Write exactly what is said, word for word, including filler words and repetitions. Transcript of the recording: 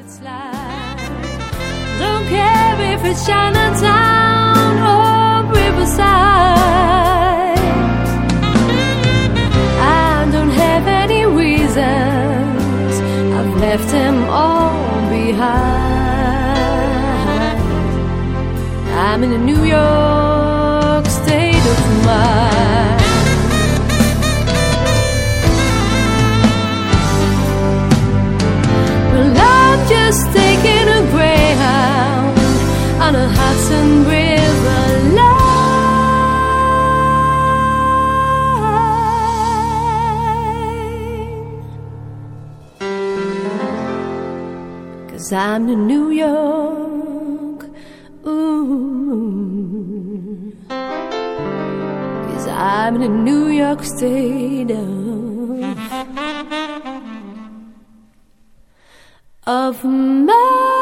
it's like. Don't care if it's Chinatown or Riverside. I don't have any reasons, I've left them all behind. I'm in a New York state of mind. Just taking a Greyhound on a Hudson River line. 'Cause I'm in New York, ooh. 'Cause I'm in a New York state of of my